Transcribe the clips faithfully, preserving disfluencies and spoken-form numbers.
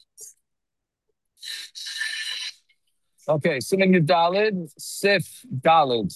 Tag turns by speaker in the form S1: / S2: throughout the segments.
S1: Okay, Siman Yudalid, Sif Dalid.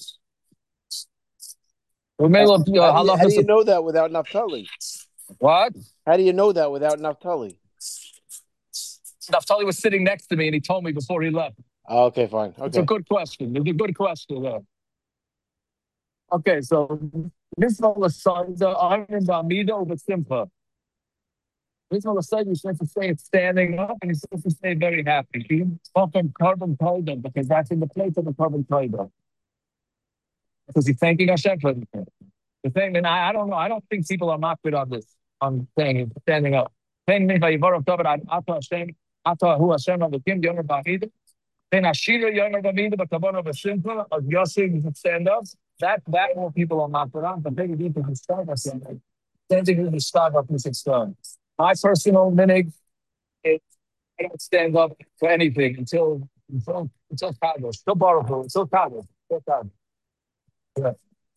S1: We're middle of uh,
S2: How do you how do
S1: halachas
S2: you
S1: of
S2: know that without Naphtali?
S1: what?
S2: How do you know that without Naphtali?
S1: Naftali was sitting next to me and he told me before he left.
S2: Oh, okay, fine.
S1: It's a
S2: Okay.
S1: good question. It's a good question. Yeah. Okay, so this one was the Iron Bamida over Simcha. This one was you're supposed to say it's standing up and you're supposed to stay very happy. You often carbon toilet because that's in the place of the carbon toilet. Because he's thanking Hashem for everything. The thing, and I, I don't know, I don't think people are not good on this, on saying standing up. Saying me by Yivarov David, Ata Hashem, Ata Hu Hashem of the Kim, Yomer Bamida. Then Ashira Yomer Bamida, but Tabana Simcha, of Yossi, stand up. That that more people are not good on, but they need to start us. Standing in the start up is external. My personal minig, it, I don't stand up for anything until until until Kadosh, until Baruch, until Kadosh, until Kadosh. Yeah.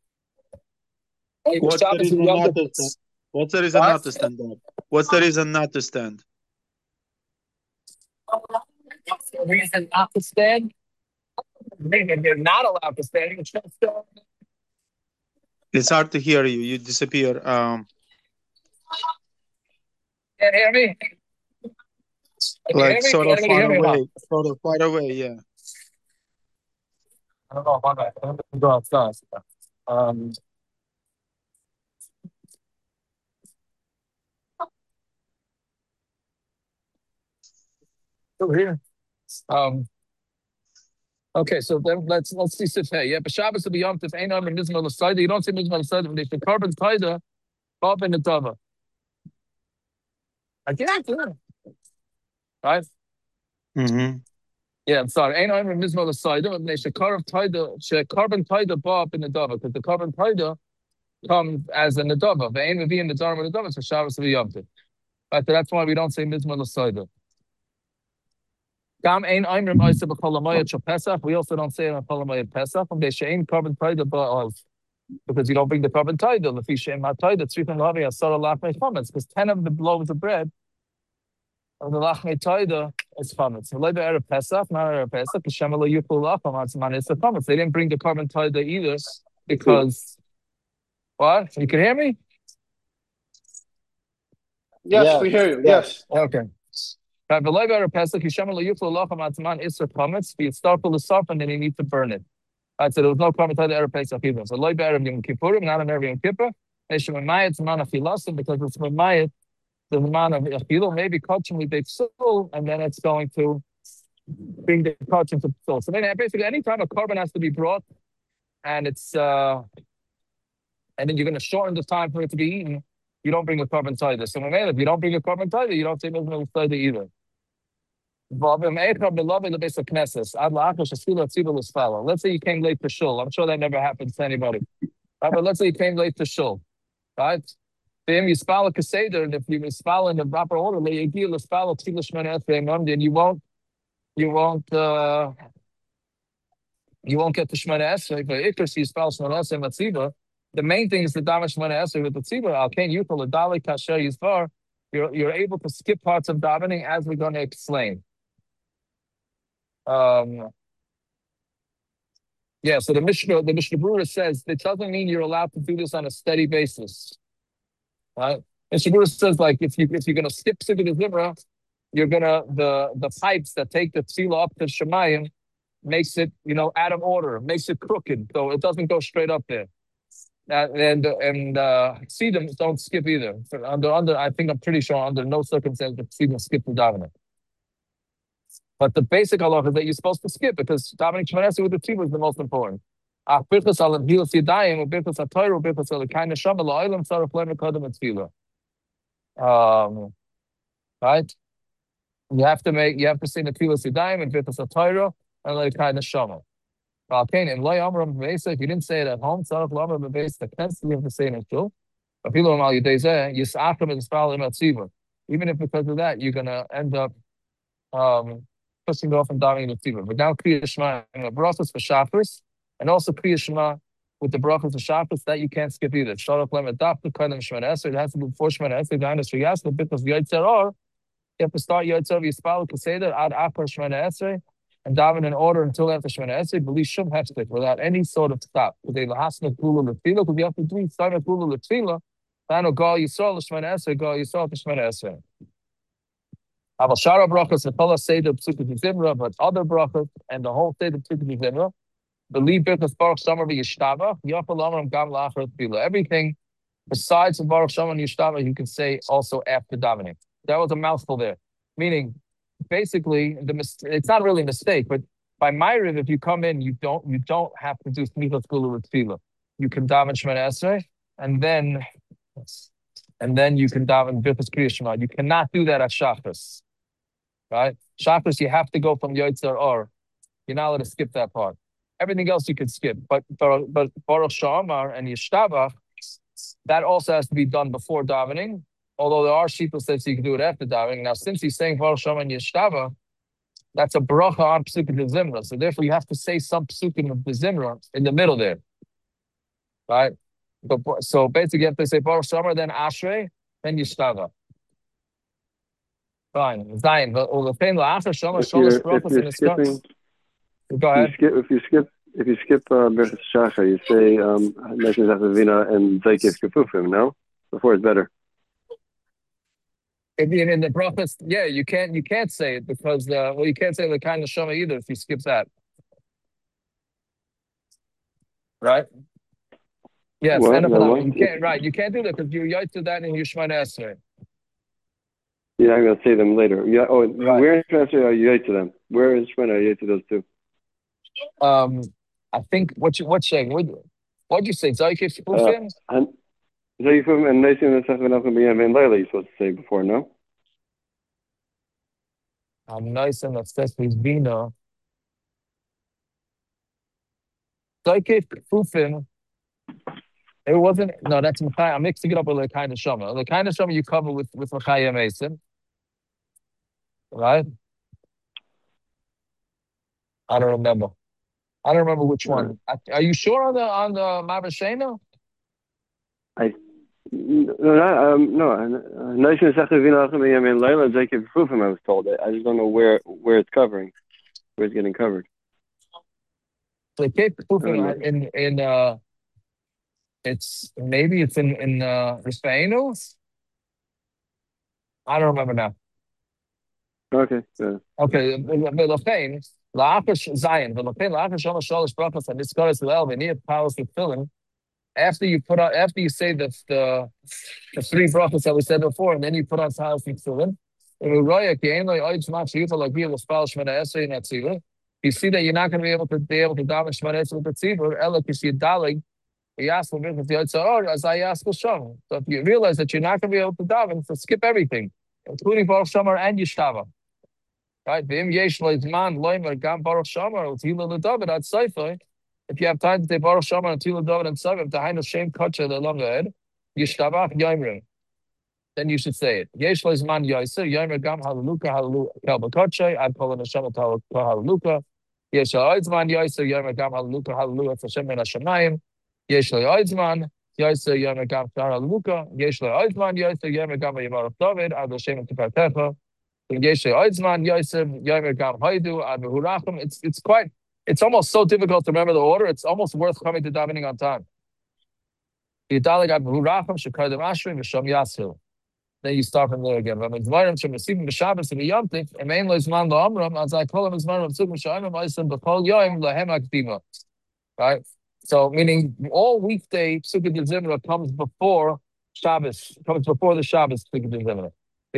S1: Hey,
S3: What's the
S1: Shabbos and
S3: reason
S1: Yom
S3: not
S1: Tov-
S3: to stand? What's the reason
S1: What?
S3: not to stand up? What's the reason not to stand?
S1: What's the reason not to stand? Maybe you're not allowed to stand. You should stand.
S3: It's hard to hear you. You disappear. Um,
S1: Can't hear me? Can you hear
S3: like
S1: me?
S3: sort
S1: Can
S3: of
S1: anybody
S3: far
S1: hear me or not?
S3: away, sort of far away. Yeah.
S1: I don't know. My bad. I'm going to go outside. Um, still here. Um, Okay, so then let's let's see Sifhei. Yeah, but Shabbos will be Yom Tov. Ain't under Mizmah L'Sayda. You don't see Mizmah L'Sayda when they say carbon taida, up in the tava. I can't do it. Right?
S3: Mm-hmm.
S1: Yeah, I'm sorry. Ain't under Mizmah L'Sayda when they say carbon taida, she carbon taida up in the tava because the carbon taida comes as in the tava. The aim will be in the dharma of the tava, so Shabbos will be Yom Tov. Right, so that's why we don't say Mizmah L'Sayda. Gam ein Eimrim Oisa b'Cholamayat Shel Pesach. We also don't say it on Cholamayat Pesach. From the Shein carbon taida ba'al. Because you don't bring the carbon title. If you shame my title, three from Lavi, Asara Lachme Chametz, because ten of the loaves of bread of the Lachme title is Chametz. So Leba Erev Pesach, not Erev Pesach, Hashem Elo Yukul Lacham Atzman is the Chametz. They didn't bring the carbon title either because what? You can hear me?
S4: Yes,
S2: Yeah.
S4: we hear you.
S2: Yeah.
S4: Yes.
S1: Okay. Right, but Leba Erev Pesach, Hashem Elo Yukul Lacham Atzman is the Chametz. Be it starful to soften, and then you need to burn it. Right, so there was no carbon title Erev Pesach either. So Leba Erev Yom Kippurim, not an Erev Yom Kippur. It's a man of philosophhy because it's Mamayat, the man of Achilo, maybe coaching with the soul, and then it's going to bring the coaching to the soul. So then basically anytime a carbon has to be brought and it's uh and then you're gonna shorten the time for it to be eaten, you don't bring a carbon title. So if you don't bring a carbon title, you don't say no title either. Let's say you came late to shul. I'm sure that never happens to anybody. Right, but let's say you came late to shul. Right? Then you spell a Kaseder, and if you spell in the proper order, you spell and you won't, you won't, uh, you won't get the Shemana Esrei. But if you spell Shemana Esrei Matziba, the main thing is the Dama Shemana Esrei with the Tziba. Al Ken Yukol Adali Kasher Yisvar. You're you're able to skip parts of davening as we're going to explain. Um. Yeah, so the Mishnah, the Mishnah Berurah says it doesn't mean you're allowed to do this on a steady basis. Right? Mishnah Berurah says like if you if you're gonna skip Sivir Zimra, you're gonna the the pipes that take the tefillah up to Shemayim makes it, you know, out of order, makes it crooked, so it doesn't go straight up there. Uh, and and uh Tzidim don't skip either. So under under I think I'm pretty sure under no circumstance that Tzidim skip the davening. But the basic halacha is that you're supposed to skip because davening Shemana Esrei with the tefillah is the most important. Um, right? You have to make you have to say the tefillah sidayim and birkas atayro and like kind of shama. Okay, and loy amram b'beisa. If you didn't say it at home, tzarich l'amram b'beisa. You have to say it in shul. But people are you yisachim and spalim atziva. Even if because of that you're gonna end up um. pushing off and davening the tefillah. But now Kriya Shema and the brachos for Shabbos, and also Kriya Shema with the brachos for Shabbos that you can't skip either. Shalach Lem Adaf the Kalim Shemana Esrei. It has to be before Shemana Esrei. The Anas Riyas the Bikos Yaitzer Or You have to start Yotzei Yispal Keseder ad Achar Shemona Esrei and daven in order until after Shemona Esrei, believe Shum Hefsek, without any sort of stop. Because they lahasna kula lefila, because you have to do start a kula lefila. Then Gal Yisrael Shemona Esrei, Gal Yisrael Shemona Esrei. Aval Shara brachas and Pala Seder Psukim Zimra, but other brachas and the whole Seder Psukim Zimra. Believe because Baruch Shamar v'Yishtava, Yafal Amram Gam Lachar Tefillah. Everything besides the Baruch Shamar and Yishtava, you can say also after davening. That was a mouthful there. Meaning, basically, the mis- it's not really a mistake, but by Ma'ariv, if you come in, you don't you don't have to do Smichas Kula with Tefillah. You can daven Shemona Esrei, and then and then you can daven Birchas Kriya Shema. You cannot do that at Shachris, right? Shachris, you have to go from Yotzei Or. You're not allowed to skip that part. Everything else you can skip, but but, but Baruch Shamar and Yishtava, that also has to be done before davening. Although there are sheep that says you can do it after davening. Now, since he's saying Baruch Shamar and Yishtava, that's a bracha on Psukim de Zimra. So therefore, you have to say some Psukim of the Zimra in the middle there, right? But, so basically, you have to say Baruch Shamar, then Ashrei, then Yishtava. Fine. Zion. But all the pain after Shamar,
S4: If you're,
S1: Shalosh
S4: if
S1: brachas
S4: you're
S1: in the
S4: skipping,
S1: Go
S4: if you
S1: ahead.
S4: skip, if you skip, if you skip uh, Berchus Shacha, you say um, Neshim Zachavina and Zaykif Kefufim. No, before it's better.
S1: In, in the brachas, yeah, you can't you can't say it because uh, well, you can't say the kind of shama either if you skip that, right? Yes,
S4: What?
S1: and
S4: No,
S1: if
S4: what?
S1: you can't, right? You can't do that because you yite to that in your Shemona Esrei.
S4: Yeah, I'm going to say them later. Yeah. Oh,
S1: Right.
S4: where in Shemona are you yite to them? Where in Shemona are you yite to those two?
S1: Um, I think what you what's saying? What what'd you say? Zaykif Kufim?
S4: Uh, Zaykif and Neshim Zachavina and Leila. You're supposed to say before, no?
S1: I'm nice and obsessed with Bina. Zaykif Kufim. It wasn't. No, that's Mechai. I'm mixing it up with the kind of shama. The kind of shama you cover with with Mechayim Mason, right? I don't remember. I don't remember which one. Right. Are you sure on the on the Mavashena?
S4: I no no um, no. Neshim Zachavina and Leila Zaykif Kefufim. I was told. I just don't know where where it's covering, where it's getting covered.
S1: So Cape Kufim in in uh. It's maybe it's in in uh, Hispanos. I don't remember now.
S4: Okay. Yeah.
S1: Okay. L'chein la'after Zion. L'chein la'after shalosh shalosh brachos and discourse l'el v'niyat powers with filling. After you put on, after you say the the, the three brachos that we said before, and then you put on powers with filling. You see that you're not going to be able to be able to daven Shemona Esrei with the tzibur. Ela kisi dalig. So if you realize that you're not going to be able to daven, so skip everything, including Baruch Shamar and Yishtava. Right? If you have time to say Baruch Shamar and Tila David and Savim, to Hainu Shem Kacha the longer head, Yishtavach Yomrim. Then you should say it. Yesh Leizman Yaiser, Yomer Gam Hallelujah, Hallelujah, Kalbakotche, I'd call it a Shem Hallelujah. Yesh Leizman Yaiser, Yomer Gam Hallelujah, Hallelujah, Hashem Ben Hashemayim. Yesh Leizman Yaiser, Yomer Gam Hallelujah. Yesh Leizman Yaiser, Yomer Gam Yimar David, Ad Hashem Tipatecha. Yesh Leizman Yaiser, Yomer Gam Haidu, Ad Hurachim. It's it's quite. It's almost so difficult to remember the order. It's almost worth coming to davening on time. Then you start from there again. Right? So, meaning all weekday Psukkah de Zimra comes before Shabbos, comes before the Shabbos Psukkah de Zimra.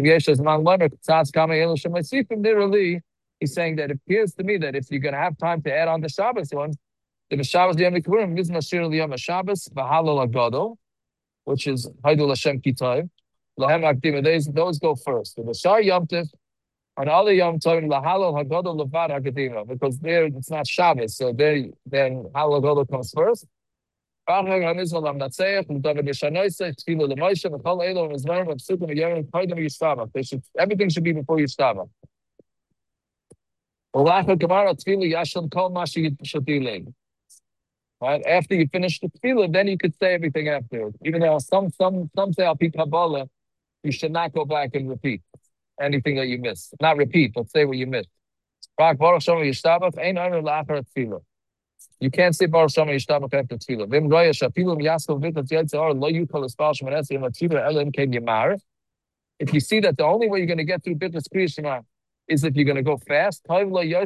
S1: Literally, he's saying that it appears to me that if you're going to have time to add on the Shabbos one, the Shabbos Yom Kippurim is Mashir Liyom Shabbos V'Halal Agado, which is Haidul Hashem Kitayv. Lahem Akdim. Those those go first. The Shar Yom Tiv and other Yom Tovim Lahalal Hagado Levad Hakadima, because there it's not Shabbos, so there then Halal Agado comes first. They should everything should be before Yishtava. Right? After you finish the tefillah, then you could say everything after. Even though some some some say al pi Kabbalah, you should not go back and repeat. anything that you missed. Not repeat, but say what you missed. You can't say Baruch Shem Yishtabach after Tefillah. Vim Roya Shapilu Yaskov Vitat Yetzar Lo Yukol Espal Shemanes Yom Tefillah Elim Ken Yamar. If you see that the only way you're going to get through Bithas Kriya Shema is if you're going to go fast, you hear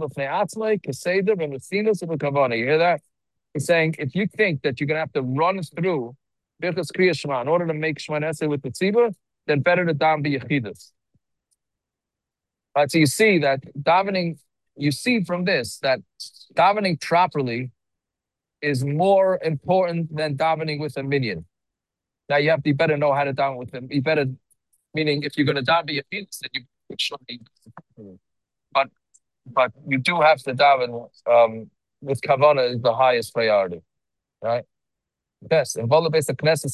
S1: that? He's saying if you think that you're going to have to run through Birchas Kriya Shema in order to make Shema Neseh with the tzibur, then better to daven be Yechidus. Right, so you see that davening, you see from this that davening properly is more important than davening with a minion. Now you have to, you better know how to daven with them. You better, meaning if you're going to daven be Yechidus, then you should be. But but you do have to daven um, with kavanah is the highest priority, right? Yes, and the base of Knesset,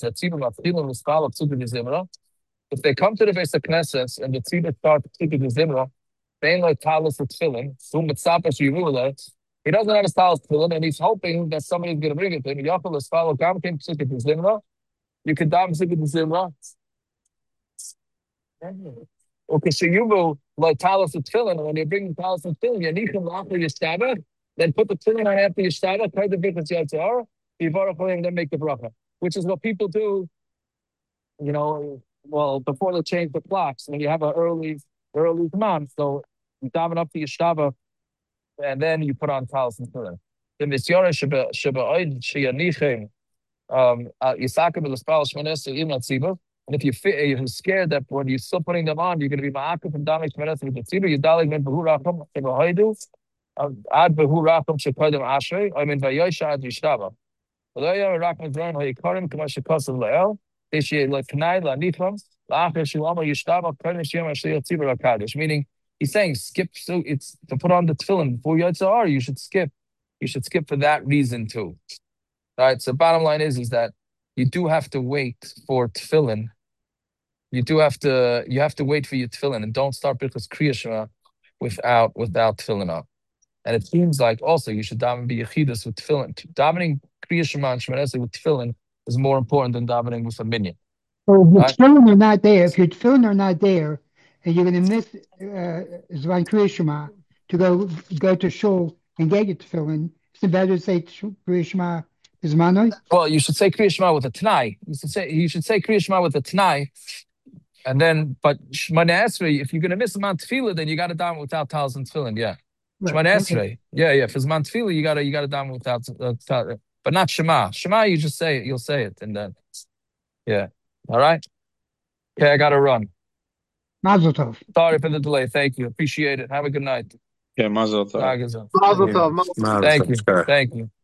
S1: if they come to the base of Knesset and the tzibur starts to the zimra, they ain't like talis or tefillin. He doesn't have a talis tefillin, and he's hoping that somebody's going to bring it to him. Yachol is follow gamkin psukim the zimra. You can daven psukim the zimra. Okay, so you go like talis or tefillin, and when you bring the talis and tefillin, you need them after your stabber. Then put the tefillin on after your stabber. Try the bit of yatzar. And then make the bracha, which is what people do, you know, well, before they change the clocks, when you have an early, early command. So you daven up to your shtava, and then you put on talis and tefillin. The misyara sheba sheba oid sheyanichem yisakim l'spal shmanes im tzibur. And if you fit, you're scared that when you're still putting them on, you're going to be ma'akim from davening shmanes with the tzibur. You dalig ben behu racham sheba oidu ad behu racham shekodem ashrei. I mean vayosha ad yishtava. If meaning he's saying skip, so it's to put on the tefillin before Yotzar, you should skip. You should skip for that reason too. All right. So bottom line is is that you do have to wait for tefillin. You do have to you have to wait for your tefillin, and don't start because Kriya Shema without without tefillin up. And it seems like also you should daven be yechidus with tefillin. Davening Kriya Shema and Shema Neseh with tefillin is more important than davening with a minion.
S5: So if your
S1: Right?
S5: tefillin are not there, if your tefillin are not there, and you're going to miss uh, Zvan Kriya Shema to go go to shul and get your tefillin, it's better to say Kriya Shema Zmanoi?
S1: Well, you should say Kriya Shema with a t'nai. You should say you should say Kriya Shema with a t'nai, and then but Shema Neseh, if you're going to miss Zman Tefillah, then you got to daven without talis and tefillin. Yeah. Shema
S5: Right.
S1: Nesrei.
S5: Okay.
S1: Yeah, yeah. For Zman Tefillah, you gotta you gotta daven without, uh, but not Shema. Shema, you just say it. You'll say it, and then yeah. All right. Okay, I gotta run.
S5: Mazel tov.
S1: Sorry for the delay. Thank you. Appreciate it. Have a good night.
S3: Yeah, Mazel tov.
S1: Mazel
S6: Mazel tov.
S1: Thank you. Thank you.